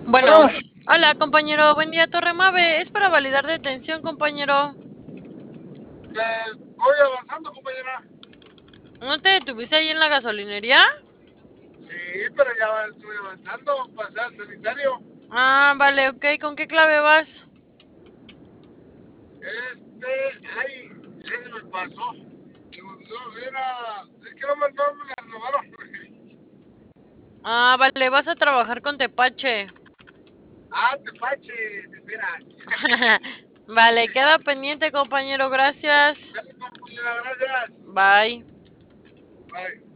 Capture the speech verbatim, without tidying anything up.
Bueno, Bueno, hola compañero, buen día Torre Mave, es para validar detención compañero. pues voy avanzando, compañera. ¿No te detuviste ahí en la gasolinería? Sí, pero ya estoy avanzando. Pasé al sanitario. Ah, vale, ok, ¿con qué clave vas? Este, ay, ya se me pasó. No, era, es que no me, no me la robaron. Ah, vale, vas a trabajar con Tepache. Ah, Tepache, de veras. Vale, queda pendiente compañero, gracias. Dale, compañera, gracias. Bye. Bye.